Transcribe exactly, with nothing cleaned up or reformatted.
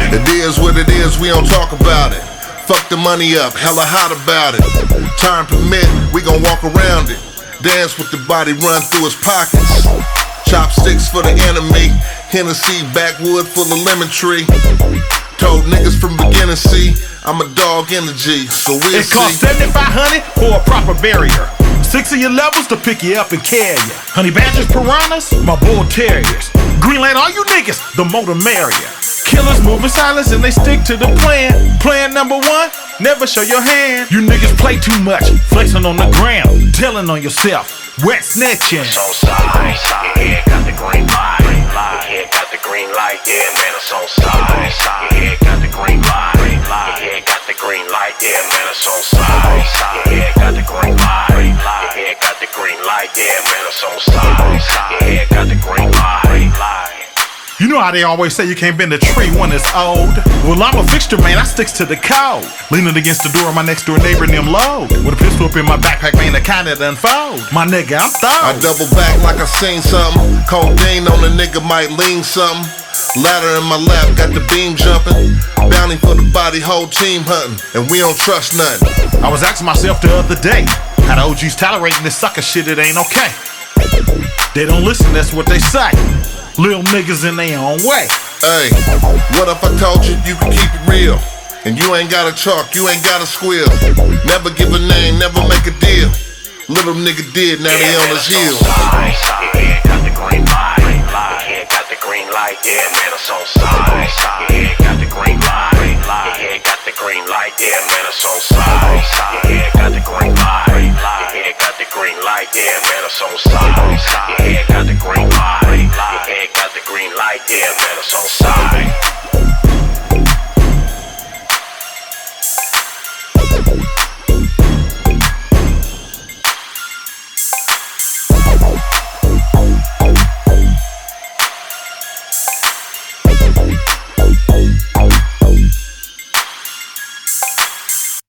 It is what it is, we don't talk about it. Fuck the money up, hella hot about it. Time permit, we gon' walk around it. Dance with the body, run through his pockets. Chopsticks for the enemy. Hennessy, backwood full of lemon tree. Told niggas from beginning, see, I'm a dog energy, so we'll It costs seventy-five hundred for a proper barrier. Six of your levels to pick you up and carry you. Honey badgers, piranhas, my bull terriers. Greenland, all you niggas, the more the merrier. Killers moving silence and they stick to the plan. Plan number one, never show your hand. You niggas play too much, flexing on the ground, telling on yourself, wet snitching. It's on side, your head got the green light. Your head got the green light, yeah man, it's on side. Your head got the green light. Your head got the green light, yeah man, it's on side. Your head got the green light. Your head got the green light, yeah man, it's on side. Your head got the green light. You know how they always say you can't bend a tree when it's old? Well, I'm a fixture, man, I sticks to the code. Leaning against the door of my next door neighbor and them load. With a pistol up in my backpack, man, the kind that unfold. My nigga, I'm thorough. I double back like I seen something. Codeine on a nigga might lean something. Ladder in my lap, got the beam jumping. Bounty for the body, whole team hunting. And we don't trust nothing. I was asking myself the other day, how the O Gs tolerating this sucker shit, it ain't okay. They don't listen, that's what they say. Little niggas in their own way. Hey, what if I told you you can keep it real? And you ain't gotta talk, you ain't gotta squeal. Never give a name, never make a deal. Little nigga did, now they on his heels. Your head got the green light. Your head got the green light, yeah man, it's on side. Your head got the green light. Your head got the green light, yeah man, it's on side. Your head got the green light. Your head got the green light, yeah man, it's on side. Your head got the green light. Your head got the green light, yeah man, it's on side.